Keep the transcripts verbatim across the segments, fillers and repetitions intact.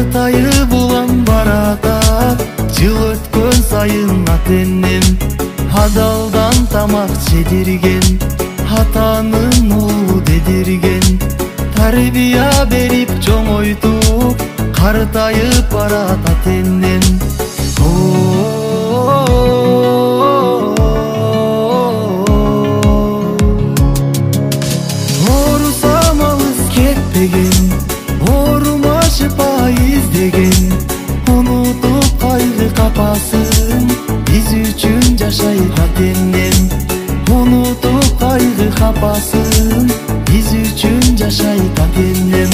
картайып улам баратат, жыл өткөн сайын ата-энем адалдан тамак жедирген, атанын уулу дедирген. Тарбия берип чоңойтуп, картайып барат ата-энем. Оорусам алыс кетпеген, оорума шыпа издеген, унутуп кайгы капасын биз үчүн жашайт ата-энем. Унутуп кайгы капасын биз үчүн жашайт ата-энем.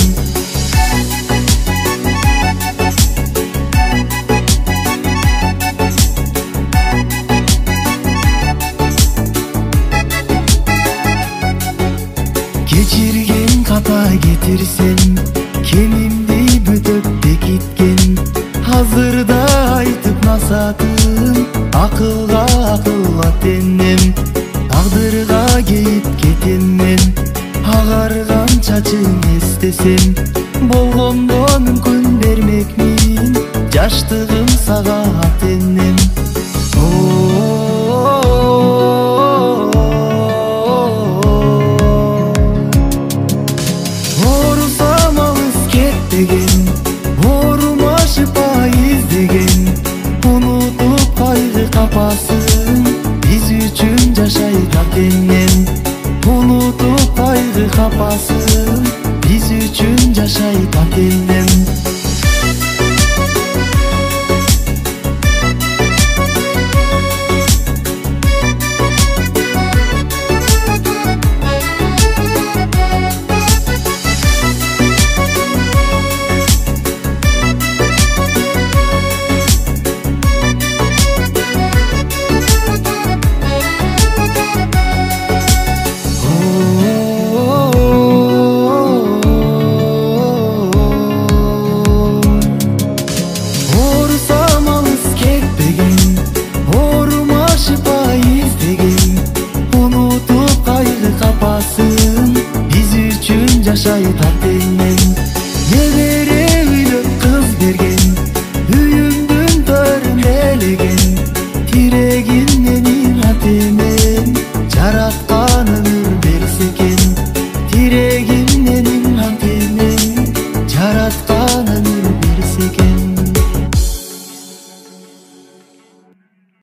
Кечирген ката кетирсем, кемимди бүтөп бекиткен, азырда айтып насатын, акылга акыл ата-энем. Тагдырга кейип кетем мен, агарган чачын эстесем, болгондо мүмкүн бермекмин жаштыгым сага ата-энем. Оорусам алыс кетпеген, оорума шыпа издеген, унутуп кайгы капасын биз үчүн жашайт ата-энем. Унутуп кайгы капасын биз үчүн жашайт ата-энем. Жашайт ата-энем. Небере үйлөп кыз берген, үйүмдүн төрүндө элеген, тирегин менин ата-энем жараткан өмүр берсе экен. Тирегин